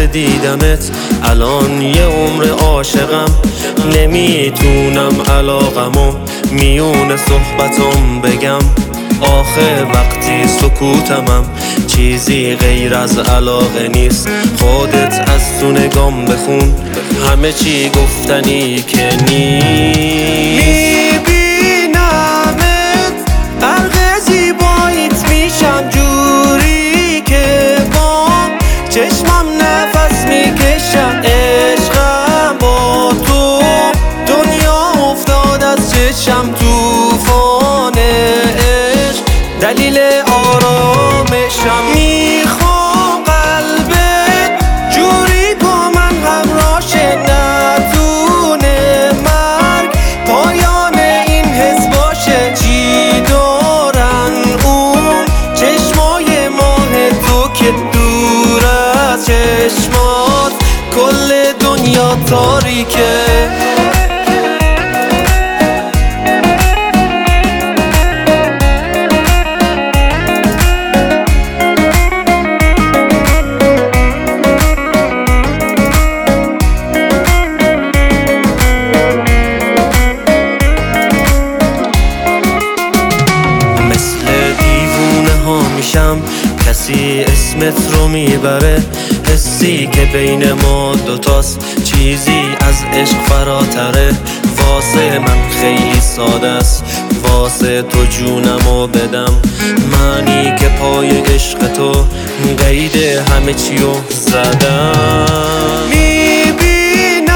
لحظه دیدمت الان یه عمر عاشقم، نمیتونم علاقمو میون صحبتم بگم. آخه وقتی سکوتمم چیزی غیر از علاقه نیست. خودت از تو نگام بخون، همه چی گفتنی که نیست. میبینمت غرق زیباییت میشم، جوری که با چشمم نفس میکشم. عشقم با تو دنیا افتاد از چشم، توفان عشق دلیل آرامشم. میخوام قلبت جوری با من همراه شه، ندونه مرگ پایان این حس باشه. چی دارن اون چشمای ماه تو که دور از چشمات کل دنیا تاریکه. کسی اسمت رو میبره، حسی که بین ما دوتاست چیزی از عشق فراتره. واسه من خیلی ساده است، واسه تو جونمو بدم. منی که پای عشق تو قید همه چیو زدم. میبینمت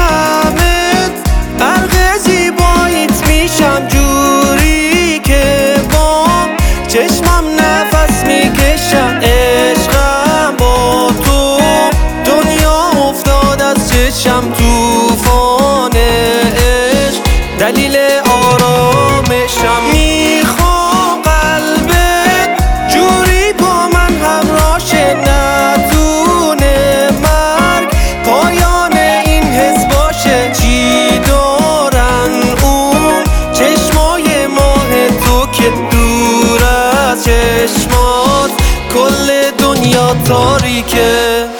غرق زیباییت میشم، جوری که با چشمم نفس میکشم. عشقم با تو دنیا افتاد از چشم، توفان عشق دلیل آرامشم. میخوام قلبت جوری با من همراه شه، ندونه مرگ پایان این حس باشه. چی دارن اون چشمای ماه تو که دور از چشمات کل دنیا تاریکه.